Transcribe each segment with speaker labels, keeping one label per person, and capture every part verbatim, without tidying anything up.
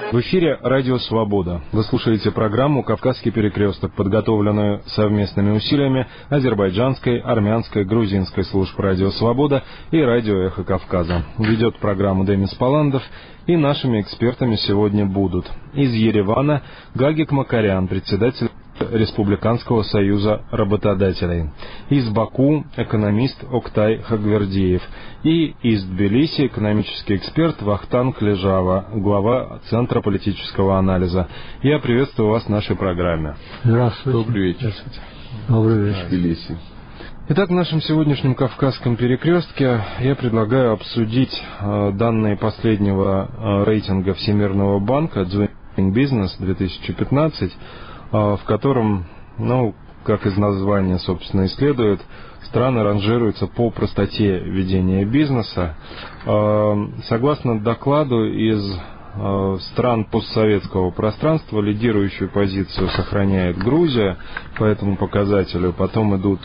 Speaker 1: В эфире «Радио Свобода». Вы слушаете программу «Кавказский перекресток», подготовленную совместными усилиями азербайджанской, армянской, грузинской служб «Радио Свобода» и «Радио Эхо Кавказа». Ведет программу Демис Паландов, и нашими экспертами сегодня будут: из Еревана Гагик Макарян, председатель Республиканского союза работодателей; из Баку экономист Октай Хагвердиев; и из Тбилиси экономический эксперт Вахтанг Лежава, глава Центра политического анализа. Я приветствую вас в нашей программе.
Speaker 2: Здравствуйте.
Speaker 3: Добрый вечер.
Speaker 2: Здравствуйте. Добрый вечер.
Speaker 3: Тбилиси.
Speaker 1: Итак, в нашем сегодняшнем Кавказском перекрестке я предлагаю обсудить э, данные последнего э, рейтинга Всемирного банка Doing Business две тысячи пятнадцать, в котором, ну, как из названия, собственно, и следует, страны ранжируются по простоте ведения бизнеса. Согласно докладу, из стран постсоветского пространства лидирующую позицию сохраняет Грузия по этому показателю, потом идут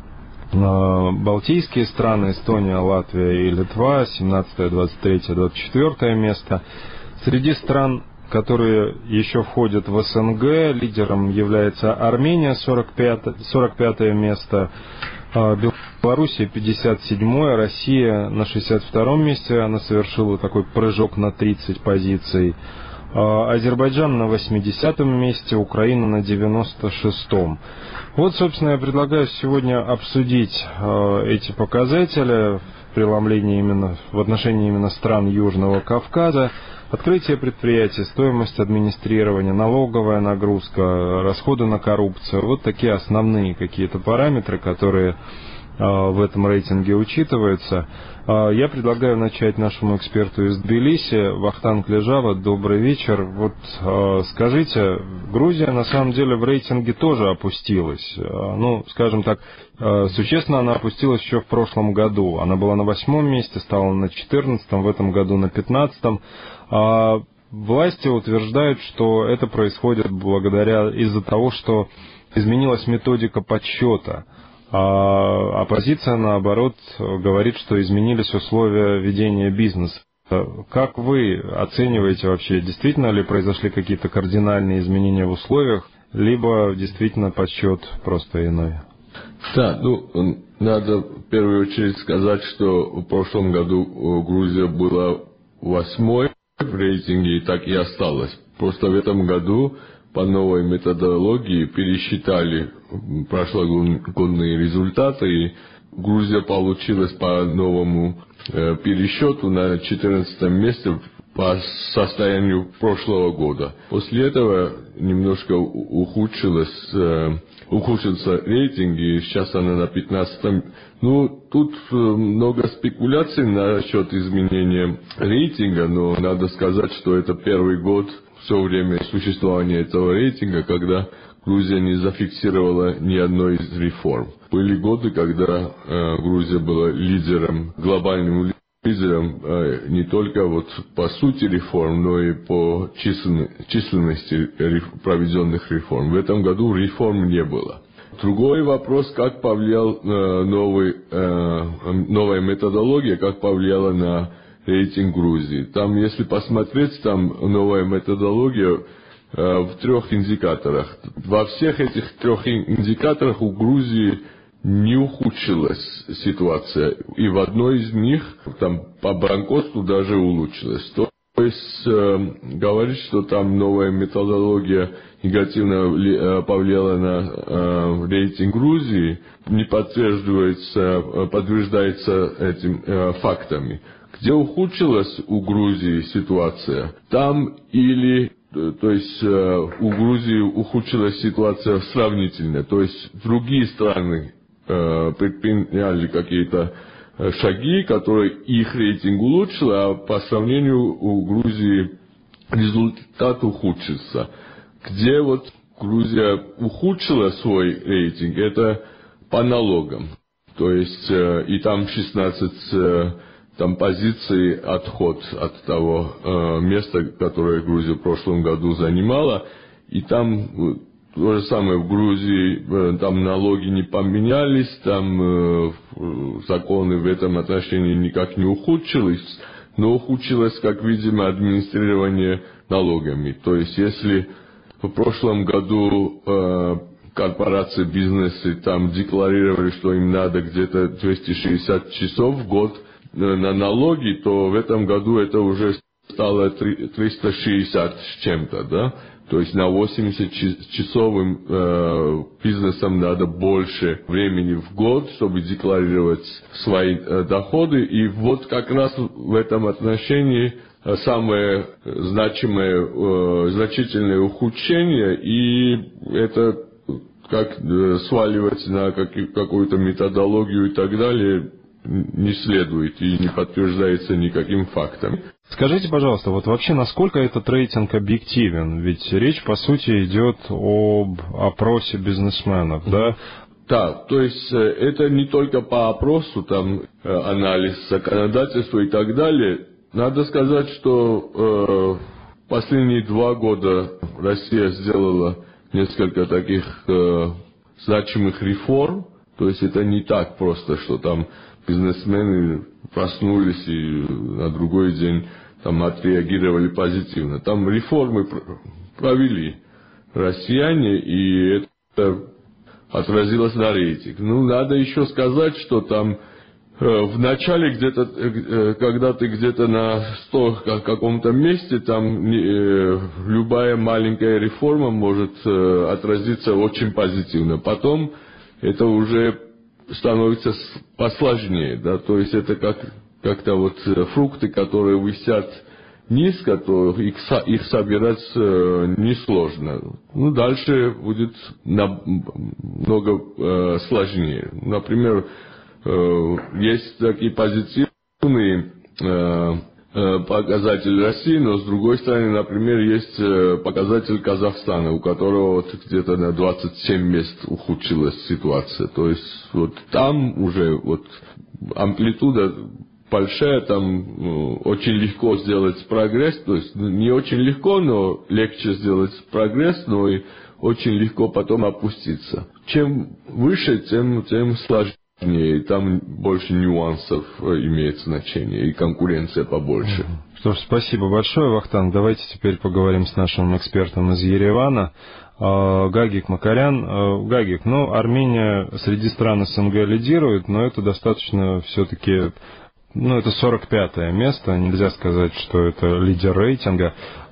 Speaker 1: Балтийские страны, Эстония, Латвия и Литва, семнадцатое, двадцать третье, двадцать четвёртое место. Среди стран, которые еще входят в СНГ, лидером является Армения, сорок пятое место, Белоруссия пятьдесят седьмое, Россия на шестьдесят втором месте, она совершила такой прыжок на тридцать позиций, Азербайджан на восьмидесятом месте, Украина на девяносто шестом. Вот, собственно, я предлагаю сегодня обсудить эти показатели в преломлении именно, в отношении именно стран Южного Кавказа. Открытие предприятий, стоимость администрирования, налоговая нагрузка, расходы на коррупцию. Вот такие основные какие-то параметры, которые э, в этом рейтинге учитываются. Э, я предлагаю начать нашему эксперту из Тбилиси, Вахтанг Лежава. Добрый вечер. Вот э, скажите, Грузия на самом деле в рейтинге тоже опустилась. Э, ну, скажем так, э, существенно она опустилась еще в прошлом году. Она была на восьмом месте, стала на четырнадцатом, в этом году на пятнадцатом. А власти утверждают, что это происходит благодаря из-за того, что изменилась методика подсчета. А оппозиция, наоборот, говорит, что изменились условия ведения бизнеса. Как вы оцениваете вообще, действительно ли произошли какие-то кардинальные изменения в условиях, либо действительно подсчет просто иной?
Speaker 3: Да, ну, надо в первую очередь сказать, что в прошлом году Грузия была восьмой в рейтинге, и так и осталось. Просто в этом году по новой методологии пересчитали прошлогодние результаты, и Грузия получилась по новому э, пересчету на четырнадцатом месте по состоянию прошлого года. После этого немножко ухудшилось, э, ухудшился рейтинг, и сейчас она на пятнадцатом. Ну, тут много спекуляций насчет изменения рейтинга, но надо сказать, что это первый год все время существования этого рейтинга, когда Грузия не зафиксировала ни одной из реформ. Были годы, когда э, Грузия была лидером, глобальным лидером э, не только вот по сути реформ, но и по численности проведенных реформ. В этом году реформ не было. Другой вопрос, как повлиял э, новый, э, новая методология, как повлияла на рейтинг Грузии. Там, если посмотреть, там новая методология э, в трех индикаторах. Во всех этих трех индикаторах у Грузии не ухудшилась ситуация. И в одной из них, там по банкротству даже улучшилась. То есть э, говорить, что там новая методология негативно повлияла на э, рейтинг Грузии, не подтверждается, подтверждается этим э, фактами. Где ухудшилась у Грузии ситуация, там или, то есть э, у Грузии ухудшилась ситуация сравнительно, то есть другие страны э, предприняли какие-то шаги, которые их рейтинг улучшил, а по сравнению у Грузии результат ухудшится. Где вот Грузия ухудшила свой рейтинг, это по налогам. То есть и там шестнадцать там позиций отход от того э, места, которое Грузия в прошлом году занимала. И там то же самое в Грузии, там налоги не поменялись, там э, законы в этом отношении никак не ухудшились, но ухудшилось, как видимо, администрирование налогами. То есть, если в прошлом году э, корпорации, бизнесы там декларировали, что им надо где-то двести шестьдесят часов в год на налоги, то в этом году это уже стало триста шестьдесят с чем-то, да? То есть на восемьдесят часовым э, бизнесам надо больше времени в год, чтобы декларировать свои э, доходы. И вот как раз в этом отношении э, самое значимое, э, значительное ухудшение, и это как э, сваливать на как, какую-то методологию и так далее не следует и не подтверждается никаким фактом.
Speaker 1: Скажите, пожалуйста, вот вообще насколько этот рейтинг объективен? Ведь речь, по сути, идет об опросе бизнесменов, да?
Speaker 3: Да, то есть это не только по опросу, там анализ законодательства и так далее. Надо сказать, что э, последние два года Россия сделала несколько таких э, значимых реформ. То есть это не так просто, что там бизнесмены проснулись и на другой день там отреагировали позитивно. Там реформы провели россияне, и это отразилось на рейтинг. Ну, надо еще сказать, что там э, в начале где-то, э, когда ты где-то на сто каком-то месте, там э, любая маленькая реформа может э, отразиться очень позитивно. Потом это уже становится посложнее, да, то есть это как как-то вот фрукты, которые висят низко, то их, их собирать э, несложно. Ну, дальше будет намного э, сложнее. Например, э, есть такие позитивные э, показатель России, но с другой стороны, например, есть показатель Казахстана, у которого вот где-то на двадцать семь мест ухудшилась ситуация. То есть вот там уже вот амплитуда большая, там ну, очень легко сделать прогресс, то есть не очень легко, но легче сделать прогресс, но и очень легко потом опуститься. Чем выше, тем, тем сложнее. И там больше нюансов имеет значение, и конкуренция побольше.
Speaker 1: Что ж, спасибо большое, Вахтанг. Давайте теперь поговорим с нашим экспертом из Еревана, Гагик Макарян. Гагик, ну, Армения среди стран СНГ лидирует, но это достаточно все-таки, ну, это сорок пятое место, нельзя сказать, что это лидер рейтинга.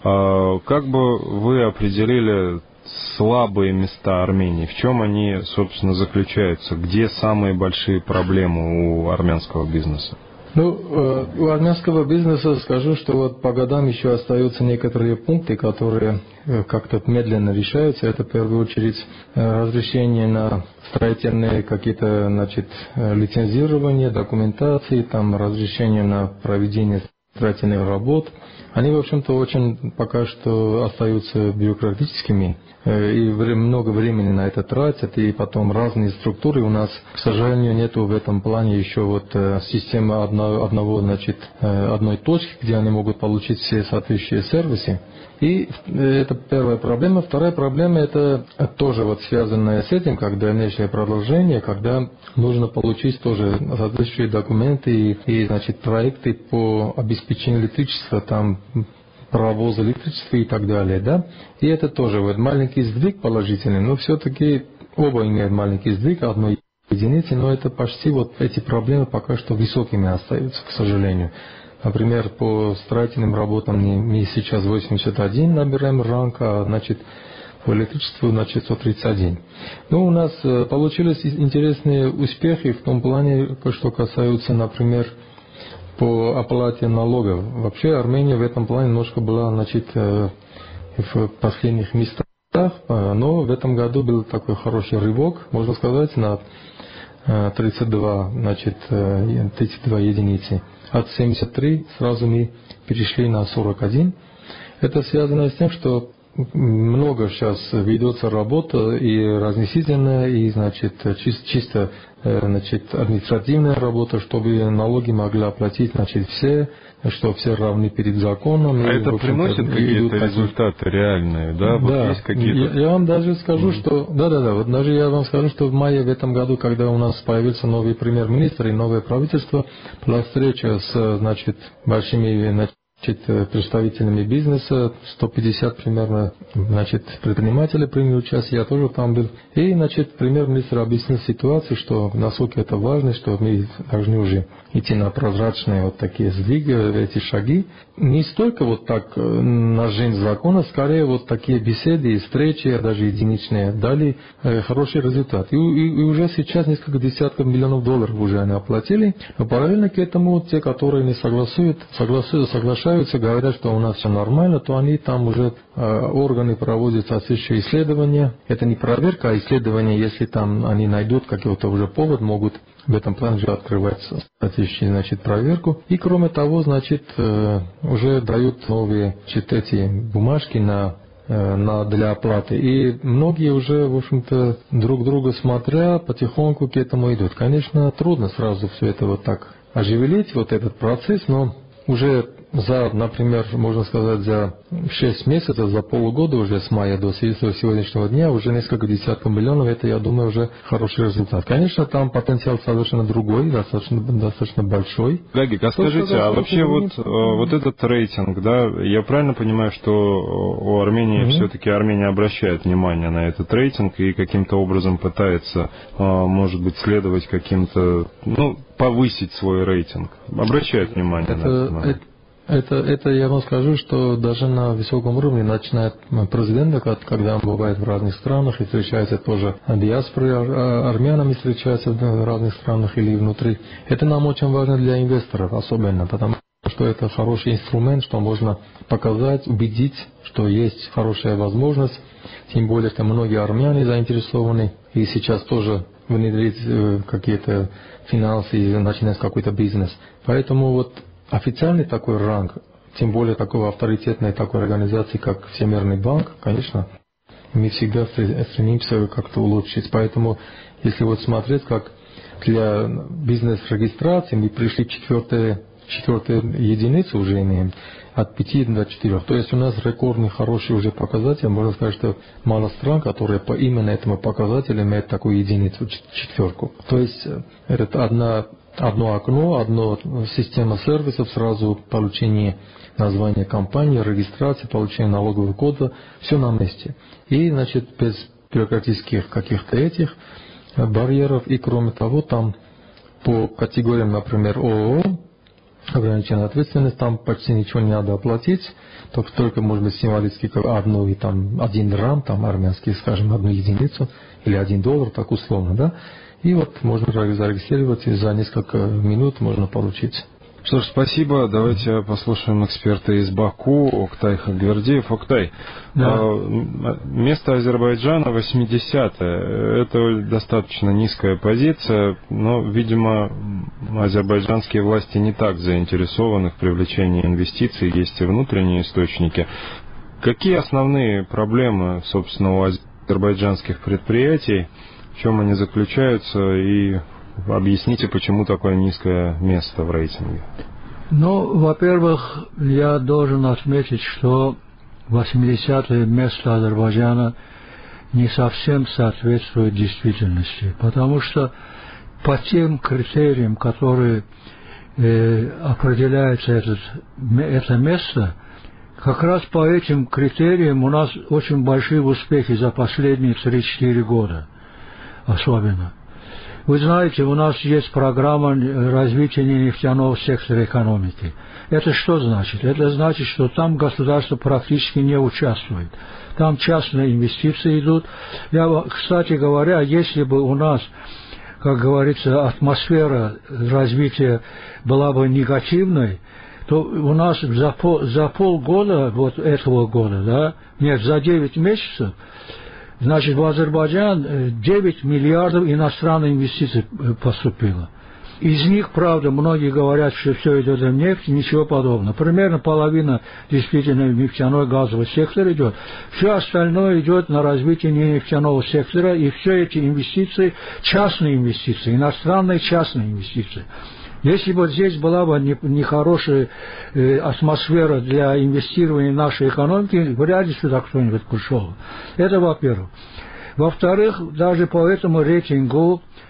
Speaker 1: Как бы вы определили слабые места Армении? В чем они, собственно, заключаются? Где самые большие проблемы у армянского бизнеса?
Speaker 2: Ну, у армянского бизнеса скажу, что вот по годам еще остаются некоторые пункты, которые как-то медленно решаются. Это в первую очередь разрешение на строительные какие-то, значит, лицензирования, документации, там разрешение на проведение строительных работ. Они, в общем-то, очень пока что остаются бюрократическими, и много времени на это тратят, и потом разные структуры. У нас, к сожалению, нету в этом плане еще вот системы одного, одного, значит, одной точки, где они могут получить все соответствующие сервисы. И это первая проблема. Вторая проблема — это тоже вот связанная с этим, как дальнейшее продолжение, когда нужно получить тоже соответствующие документы и, и значит, проекты по обеспечению электричества, там, паровоза электричества и так далее, да. И это тоже вот маленький сдвиг положительный, но все-таки оба имеют маленький сдвиг, одной единицы, но это почти вот эти проблемы пока что высокими остаются, к сожалению. Например, по строительным работам мы сейчас восемьдесят один набираем ранг, а значит, по электричеству значит сто тридцать один. Ну, у нас получились интересные успехи в том плане, что касаются, например, по оплате налогов. Вообще Армения в этом плане немножко была, значит, в последних местах, но в этом году был такой хороший рывок, можно сказать, на тридцать два, значит, тридцать два единицы. От семьдесят три сразу мы перешли на сорок один. Это связано с тем, что много сейчас ведется работа и разъяснительная, и, значит, чисто, чисто значит, административная работа, чтобы налоги могли оплатить, значит, все, что все равны перед законом.
Speaker 1: А и, это приносит какие-то результаты реальные, да? Вот
Speaker 2: да.
Speaker 1: Есть какие-то...
Speaker 2: Я, я вам даже скажу, mm-hmm. что... Да-да-да, вот даже я вам скажу, что в мае в этом году, когда у нас появился новый премьер-министр и новое правительство, была встреча с, значит, большими представителями бизнеса, сто пятьдесят примерно, значит, предпринимателей приняли участие, я тоже там был. И, значит, премьер-министр объяснил ситуацию, что насколько это важно, что мы должны уже идти на прозрачные вот такие сдвиги, эти шаги. Не столько вот так на жизнь закона, скорее вот такие беседы и встречи, даже единичные, дали э, хороший результат. И, и, и уже сейчас несколько десятков миллионов долларов уже они оплатили. Но параллельно к этому те, которые не согласуют, согласуют, соглашаются, говорят, что у нас все нормально, то они там уже э, органы проводят соответствующие исследования. Это не проверка, а исследование, если там они найдут какой-то уже повод, могут в этом плане же открывать соответствующую, значит, проверку. И кроме того, значит, э, уже дают новые, значит, эти бумажки на, э, на, для оплаты. И многие уже, в общем-то, друг друга смотря, потихоньку к этому идут. Конечно, трудно сразу все это вот так оживить, вот этот процесс, но уже за, например, можно сказать, за шесть месяцев, за полгода уже с мая до сегодняшнего дня уже несколько десятков миллионов, это, я думаю, уже хороший результат. Конечно, там потенциал совершенно другой, достаточно, достаточно большой.
Speaker 1: Гагик, а скажите, а вообще вот, вот этот рейтинг, да, я правильно понимаю, что у Армении mm-hmm. все-таки Армения обращает внимание на этот рейтинг и каким-то образом пытается, может быть, следовать каким-то, ну, повысить свой рейтинг, обращает внимание
Speaker 2: это,
Speaker 1: на это?
Speaker 2: Это, это я вам скажу, что даже на высоком уровне, начиная от президента, когда он бывает в разных странах и встречается тоже диаспорой, армянами встречается в разных странах или внутри, это нам очень важно для инвесторов особенно, потому что это хороший инструмент, что можно показать, убедить, что есть хорошая возможность, тем более, что многие армяне заинтересованы и сейчас тоже внедрить какие-то финансы и начинать какой-то бизнес. Поэтому вот официальный такой ранг, тем более такого авторитетной такой организации, как Всемирный банк, конечно, мы всегда стремимся как-то улучшить. Поэтому, если вот смотреть, как для бизнес-регистрации мы пришли в четвертую, четвертую единицу уже имеем, от пяти до четырех. То есть у нас рекордный хороший уже показатель. Можно сказать, что мало стран, которые по именно этому показателю имеют такую единицу, четверку. То есть это одна... Одно окно, одна система сервисов, сразу получение названия компании, регистрация, получение налогового кода, все на месте. И, значит, без бюрократических каких-то этих барьеров. И, кроме того, там по категориям, например, ООО, ограниченная ответственность, там почти ничего не надо оплатить, только, только может быть, символически одну и там один драм, там армянский, скажем, одну единицу, или один доллар, так условно, да. И вот можно зарегистрировать, и за несколько минут можно получить.
Speaker 1: Что ж, спасибо. Давайте послушаем эксперта из Баку, Октай Хаквердиев. Октай, да. Место Азербайджана восьмидесятое. Это достаточно низкая позиция, но, видимо, азербайджанские власти не так заинтересованы в привлечении инвестиций, есть и внутренние источники. Какие основные проблемы, собственно, у азербайджанских предприятий? В чем они заключаются, и объясните, почему такое низкое место в рейтинге?
Speaker 4: Ну, во-первых, я должен отметить, что восьмидесятое место Азербайджана не совсем соответствует действительности, потому что по тем критериям, которые э, определяется этот, это место, как раз по этим критериям у нас очень большие успехи за последние три-четыре года. Особенно. Вы знаете, у нас есть программа развития нефтяного сектора экономики. Это что значит? Это значит, что там государство практически не участвует. Там частные инвестиции идут. Я, кстати говоря, если бы у нас, как говорится, атмосфера развития была бы негативной, то у нас за, пол, за полгода вот этого года, да, нет, за девять месяцев, значит, в Азербайджан девять миллиардов иностранных инвестиций поступило. Из них, правда, многие говорят, что все идет в нефть, ничего подобного. Примерно половина действительно в нефтяной газовый сектор идет. Все остальное идет на развитие нефтяного сектора, и все эти инвестиции, частные инвестиции, иностранные частные инвестиции. Если бы здесь была бы нехорошая э, атмосфера для инвестирования в нашей экономики, вряд ли сюда кто-нибудь пришел. Это во-первых. Во-вторых, даже по этому рейтингу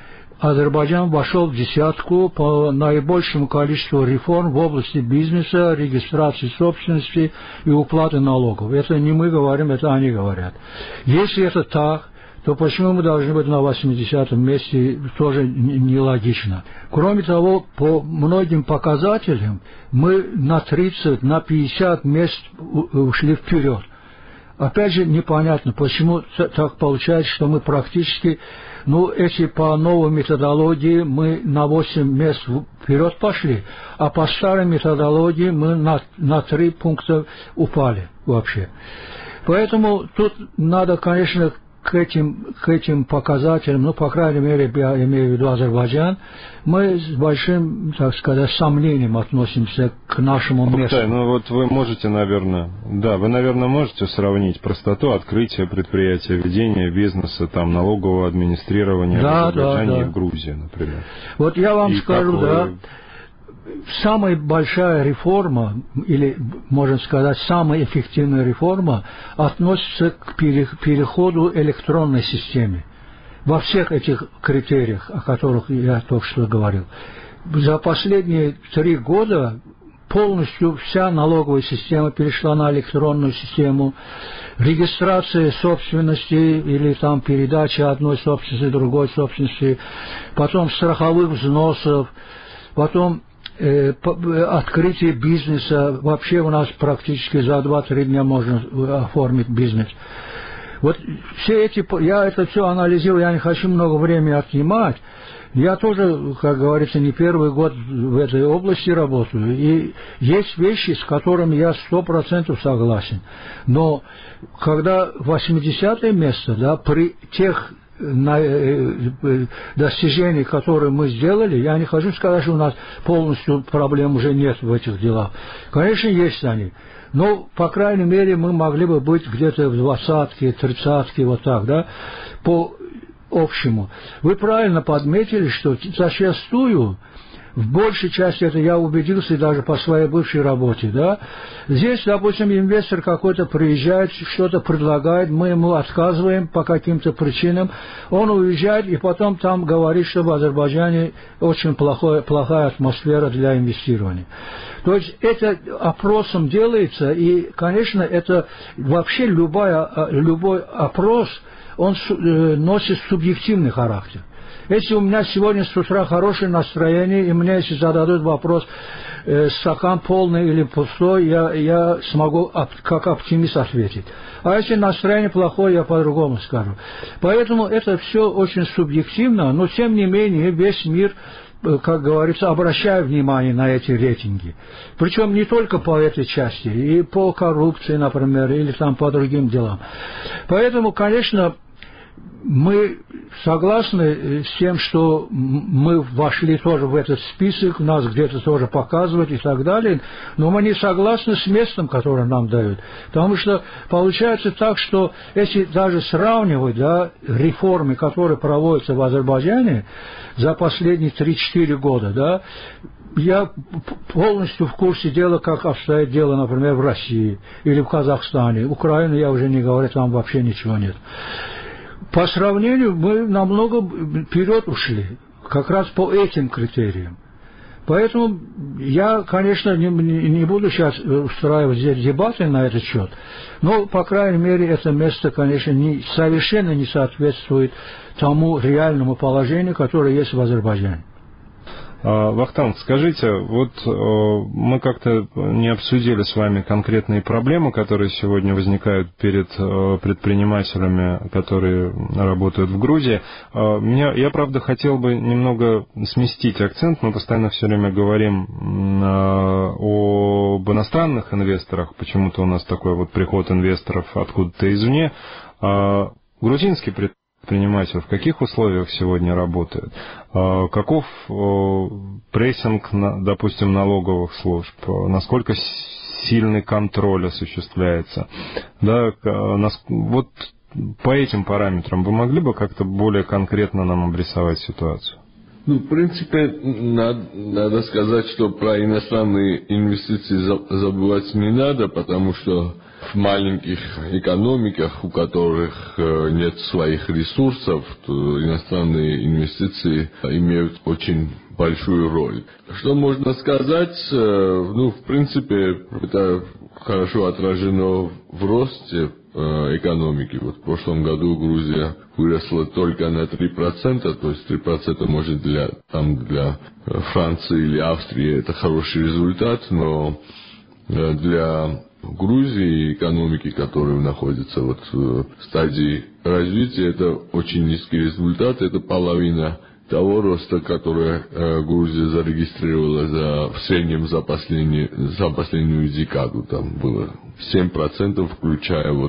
Speaker 4: Азербайджан вошел в десятку по наибольшему количеству реформ в области бизнеса, регистрации собственности и уплаты налогов. Это не мы говорим, это они говорят. Если это так, то почему мы должны быть на восьмидесятом месте, тоже нелогично. Кроме того, по многим показателям мы на тридцать, на пятьдесят мест ушли вперед. Опять же, непонятно, почему так получается, что мы практически, ну, если по новой методологии мы на восемь мест вперед пошли, а по старой методологии мы на, на три пункта упали вообще. Поэтому тут надо, конечно, к этим, к этим показателям, ну, по крайней мере, я имею в виду Азербайджан, мы с большим, так сказать, сомнением относимся к нашему месту.
Speaker 1: Да, ну вот вы можете, наверное, да, вы, наверное, можете сравнить простоту открытия предприятия, ведения бизнеса, там, налогового администрирования
Speaker 4: да,
Speaker 1: в Азербайджане
Speaker 4: да, да.
Speaker 1: и в Грузии, например.
Speaker 4: Вот я вам
Speaker 1: и
Speaker 4: скажу,
Speaker 1: какое...
Speaker 4: да, самая большая реформа, или, можно сказать, самая эффективная реформа относится к переходу к электронной системе. Во всех этих критериях, о которых я только что говорил. За последние три года полностью вся налоговая система перешла на электронную систему. Регистрация собственности или там передача одной собственности другой собственности, потом страховых взносов, потом открытие бизнеса. Вообще у нас практически за два-три дня можно оформить бизнес. Вот все эти, я это все анализирую, я не хочу много времени отнимать. Я тоже, как говорится, не первый год в этой области работаю. И есть вещи, с которыми я сто процентов согласен. Но когда восьмидесятое место, да, при тех достижений, которые мы сделали, я не хочу сказать, что у нас полностью проблем уже нет в этих делах. Конечно, есть они. Но, по крайней мере, мы могли бы быть где-то в двадцатке, тридцатке, вот так, да, по общему. Вы правильно подметили, что зачастую, в большей части это я убедился даже по своей бывшей работе, да. Здесь, допустим, инвестор какой-то приезжает, что-то предлагает, мы ему отказываем по каким-то причинам, он уезжает и потом там говорит, что в Азербайджане очень плохое, плохая атмосфера для инвестирования. То есть это опросом делается, и, конечно, это вообще любая, любой опрос, он носит субъективный характер. Если у меня сегодня с утра хорошее настроение, и мне если зададут вопрос, э, стакан полный или пустой, я, я смогу оп, как оптимист ответить. А если настроение плохое, я по-другому скажу. Поэтому это все очень субъективно, но тем не менее весь мир, как говорится, обращает внимание на эти рейтинги. Причем не только по этой части, и по коррупции, например, или там по другим делам. Поэтому, конечно, мы согласны с тем, что мы вошли тоже в этот список, нас где-то тоже показывают и так далее, но мы не согласны с местом, которое нам дают. Потому что получается так, что если даже сравнивать, да, реформы, которые проводятся в Азербайджане за последние три-четыре года, да, я полностью в курсе дела, как обстоит дело, например, в России или в Казахстане. Украину я уже не говорю, там вообще ничего нет. По сравнению мы намного вперед ушли, как раз по этим критериям. Поэтому я, конечно, не, не буду сейчас устраивать здесь дебаты на этот счет, но, по крайней мере, это место, конечно, не, совершенно не соответствует тому реальному положению, которое есть в Азербайджане.
Speaker 1: Вахтанг, скажите, вот мы как-то не обсудили с вами конкретные проблемы, которые сегодня возникают перед предпринимателями, которые работают в Грузии. Меня, я, правда, хотел бы немного сместить акцент. Мы постоянно все время говорим об иностранных инвесторах. Почему-то у нас такой вот приход инвесторов откуда-то извне. Грузинский предприниматель, предприниматель в каких условиях сегодня работает? Каков прессинг, допустим, налоговых служб? Насколько сильный контроль осуществляется? Да, вот по этим параметрам вы могли бы как-то более конкретно нам обрисовать ситуацию?
Speaker 3: Ну, в принципе, надо, надо сказать, что про иностранные инвестиции забывать не надо, потому что в маленьких экономиках, у которых нет своих ресурсов, то иностранные инвестиции имеют очень большую роль. Что можно сказать? Ну, в принципе, это хорошо отражено в росте экономики. Вот в прошлом году Грузия выросла только на три процента, то есть три процента может для, там, для Франции или Австрии это хороший результат, но для Грузии экономики, которые находятся вот в стадии развития, это очень низкий результат, это половина того роста, который э, Грузия зарегистрировала за, в среднем за, последний, за последнюю декаду. Там было семь процентов, включая вот,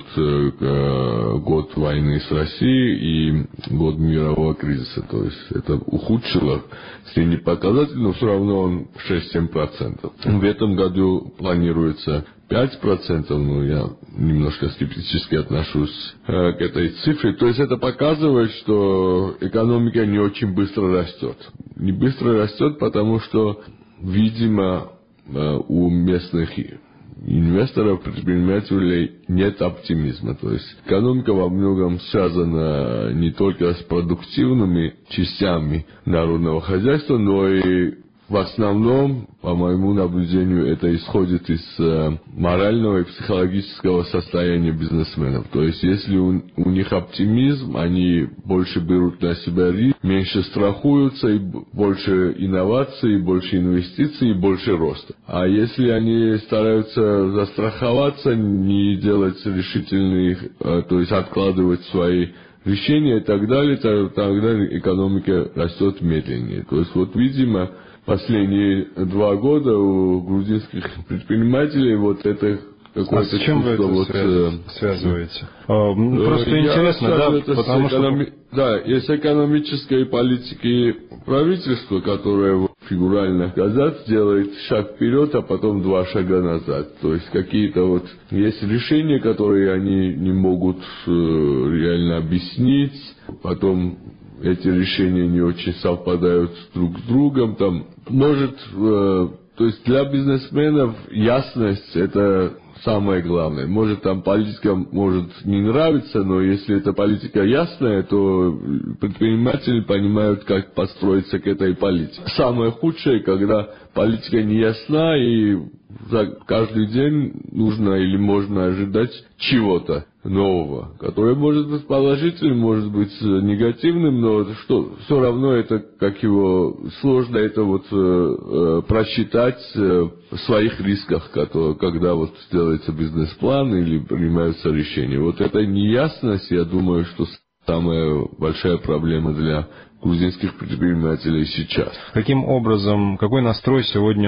Speaker 3: э, год войны с Россией и год мирового кризиса. То есть это ухудшило средний показатель, но все равно он шесть-семь процентов. В этом году планируется пять процентов, но я немножко скептически отношусь э, к этой цифре. То есть это показывает, что экономика не очень быстро растет. Не быстро растет, потому что, видимо, э, у местных инвесторов, предпринимателей нет оптимизма. То есть экономика во многом связана не только с продуктивными частями народного хозяйства, но и в основном, по моему наблюдению, это исходит из э, морального и психологического состояния бизнесменов. То есть, если у, у них оптимизм, они больше берут на себя риск, меньше страхуются, и больше инноваций, больше инвестиций, и больше роста. А если они стараются застраховаться, не делать решительных, э, то есть откладывать свои решения и так далее, то, тогда экономика растет медленнее. То есть, вот, видимо, последние два года у грузинских предпринимателей вот это какое-то
Speaker 1: а с чем
Speaker 3: чувство,
Speaker 1: вы это
Speaker 3: вот,
Speaker 1: связ... связываете? Просто
Speaker 3: я
Speaker 1: интересно, да, потому что...
Speaker 3: экономи... Да, есть экономической политики правительства, которое, фигурально сказать, делает шаг вперед, а потом два шага назад. То есть какие-то вот есть решения, которые они не могут э, реально объяснить, потом эти решения не очень совпадают друг с другом. Там, может, э, то есть для бизнесменов ясность – это самое главное. Может, там политика может не нравиться, но если эта политика ясная, то предприниматели понимают, как построиться к этой политике. Самое худшее, когда политика не ясна, и за каждый день нужно или можно ожидать чего-то нового, которое может быть положительным, может быть негативным, но что, все равно это, как его, сложно это вот э, просчитать э, в своих рисках, которые, когда вот делается бизнес-план или принимаются решения. Вот эта неясность, я думаю, что самая большая проблема для грузинских предпринимателей сейчас.
Speaker 1: Каким образом, какой настрой сегодня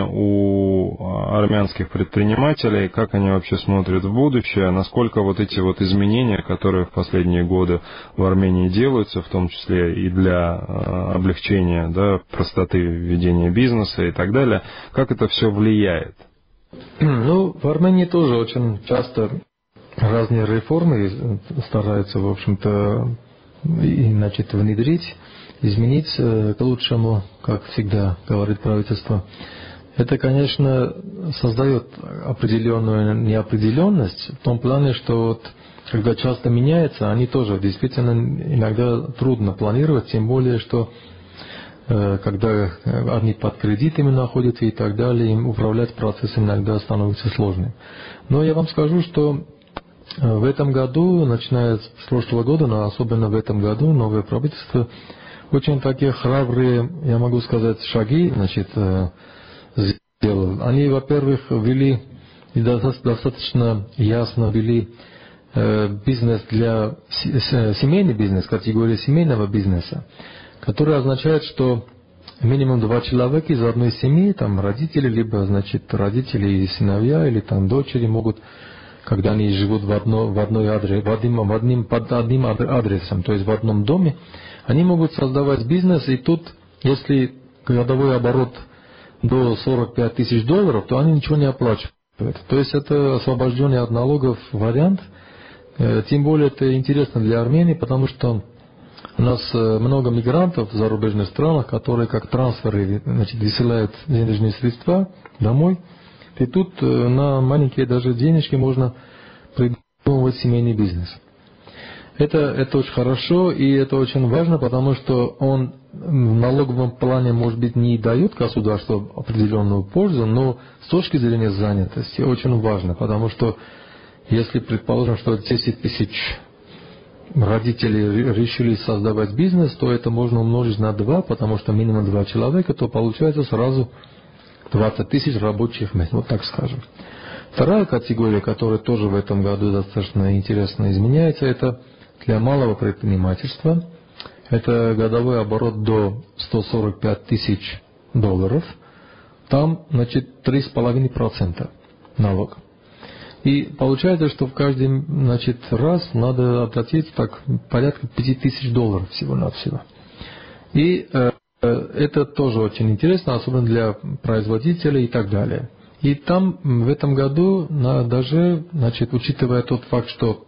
Speaker 1: у армянских предпринимателей, как они вообще смотрят в будущее, насколько вот эти вот изменения, которые в последние годы в Армении делаются, в том числе и для облегчения, да, простоты ведения бизнеса и так далее, как это все влияет?
Speaker 2: Ну, в Армении тоже очень часто разные реформы стараются, в общем-то, и, значит, внедрить, изменить к лучшему, как всегда говорит правительство. Это, конечно, создает определенную неопределенность в том плане, что вот, когда часто меняется, они тоже действительно иногда трудно планировать, тем более, что э, когда они под кредитами находятся и так далее, им управлять процессом иногда становится сложным. Но я вам скажу, что в этом году, начиная с прошлого года, но особенно в этом году, новое правительство очень такие храбрые, я могу сказать, шаги, значит, сделал. Они, во-первых, ввели и достаточно ясно ввели бизнес для семейный бизнес, категория семейного бизнеса, который означает, что минимум два человека из одной семьи, там родители, либо, значит, родители и сыновья, или там дочери могут, когда они живут в, одно, в одной адрес, в одним, в одним, под одним адресом, то есть в одном доме, они могут создавать бизнес, и тут, если годовой оборот до сорок пять тысяч долларов, то они ничего не оплачивают. То есть это освобожденный от налогов вариант. Тем более это интересно для Армении, потому что у нас много мигрантов в зарубежных странах, которые как трансферы, значит, высылают денежные средства домой. И тут на маленькие даже денежки можно придумывать семейный бизнес. Это, это очень хорошо, и это очень важно, потому что он в налоговом плане, может быть, не дает государству определенную пользу, но с точки зрения занятости очень важно, потому что если, предположим, что десять тысяч родителей решили создавать бизнес, то это можно умножить на два, потому что минимум два человека, то получается сразу двадцать тысяч рабочих мест, вот так скажем. Вторая категория, которая тоже в этом году достаточно интересно изменяется, это для малого предпринимательства. Это годовой оборот до сто сорок пять тысяч долларов. Там, значит, три с половиной процента налог. И получается, что в каждый, значит, раз надо оплатить так порядка пять тысяч долларов всего-навсего. И э, это тоже очень интересно, особенно для производителей и так далее. И там в этом году на, даже, значит, учитывая тот факт, что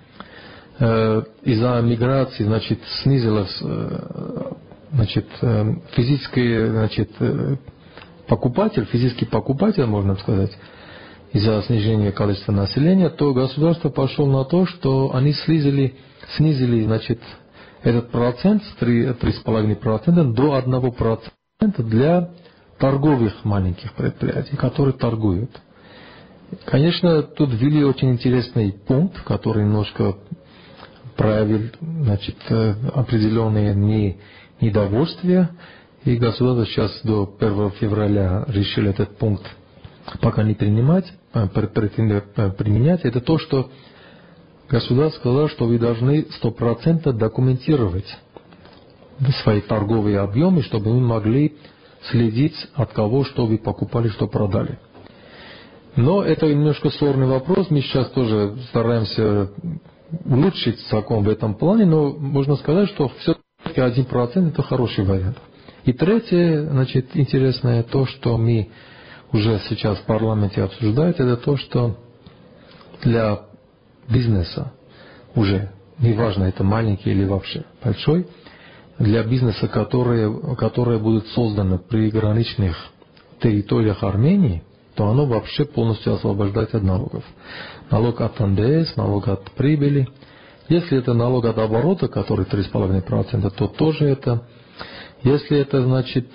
Speaker 2: э, из-за миграции, значит, снизилась, э, значит, э, физический, значит, э, покупатель, физический покупатель, можно сказать, из-за снижения количества населения, то государство пошло на то, что они снизили, снизили, значит, этот процент с три целых пять десятых процента до одного процента для торговых маленьких предприятий, которые торгуют. Конечно, тут ввели очень интересный пункт, который немножко проявил, значит, определенные не, недовольствия, и государство сейчас до первого февраля решили этот пункт пока не принимать, применять. Это то, что государство сказало, что вы должны сто процентов документировать свои торговые объемы, чтобы мы могли следить, от кого что вы покупали, что продали. Но это немножко сложный вопрос. Мы сейчас тоже стараемся улучшить закон в этом плане, но можно сказать, что все-таки один процент это хороший вариант. И третье, значит, интересное то, что мы уже сейчас в парламенте обсуждаем, это то, что для бизнеса уже, неважно, это маленький или вообще большой, для бизнеса, которые, которые будут созданы при граничных территориях Армении, то оно вообще полностью освобождает от налогов. Налог от эн дэ эс, налог от прибыли. Если это налог от оборота, который три целых пять десятых процента, то тоже это. Если это, значит,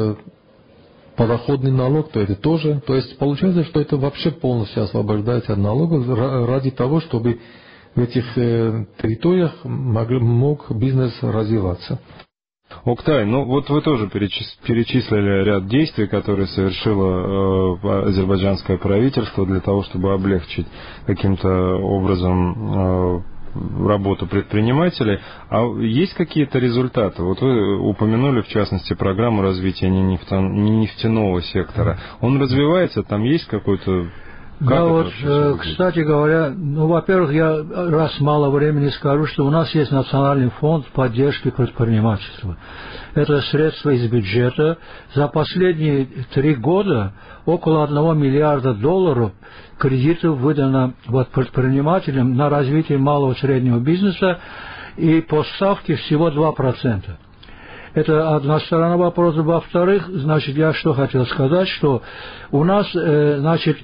Speaker 2: подоходный налог, то это тоже. То есть получается, что это вообще полностью освобождается от налогов ради того, чтобы в этих территориях мог бизнес развиваться.
Speaker 1: Октай, ну вот вы тоже перечислили ряд действий, которые совершило э, азербайджанское правительство для того, чтобы облегчить каким-то образом э, работу предпринимателей. А есть какие-то результаты? Вот вы упомянули, в частности, программу развития нефтяного сектора. Он развивается, там есть какой-то... Как
Speaker 4: да, вот, э, кстати говоря, ну, во-первых, я раз мало времени скажу, что у нас есть Национальный фонд поддержки предпринимательства. Это средства из бюджета. За последние три года около одного миллиарда долларов кредитов выдано вот, предпринимателям на развитие малого и среднего бизнеса, и по ставке всего два процента. Это одна сторона вопроса. Во-вторых, значит, я что хотел сказать, что у нас, э, значит,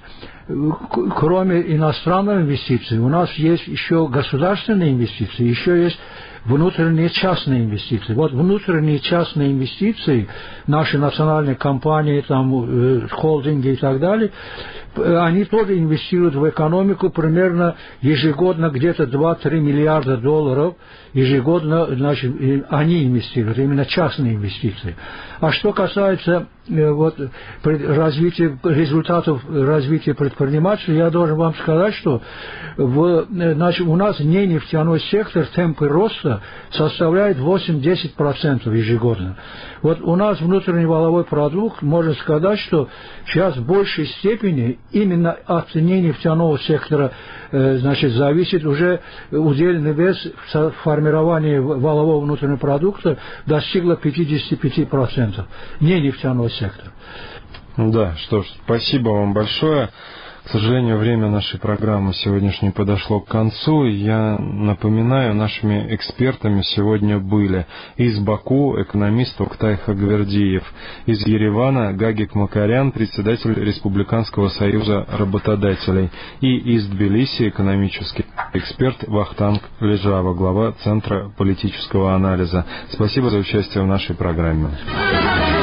Speaker 4: кроме иностранных инвестиций, у нас есть еще государственные инвестиции, еще есть внутренние частные инвестиции. Вот внутренние частные инвестиции, наши национальные компании, там, э, холдинги и так далее, они тоже инвестируют в экономику примерно ежегодно где-то два-три миллиарда долларов ежегодно, значит, они инвестируют, именно частные инвестиции. А что касается э, вот, развития, результатов развития предпринимательства, я должен вам сказать, что в, значит, у нас не нефтяной сектор, темпы роста составляет восемь-десять процентов ежегодно. Вот у нас внутренний валовой продукт, можно сказать, что сейчас в большей степени именно от нефтяного сектора э, значит, зависит уже удельный вес в формировании валового внутреннего продукта достигло пятьдесят пять процентов, не нефтяного сектора.
Speaker 1: Да, что ж, спасибо вам большое. К сожалению, время нашей программы сегодняшней подошло к концу. Я напоминаю, нашими экспертами сегодня были из Баку экономист Октай Хагвердиев, из Еревана Гагик Макарян, председатель Республиканского союза работодателей, и из Тбилиси экономический эксперт Вахтанг Лежава, глава Центра политического анализа. Спасибо за участие в нашей программе.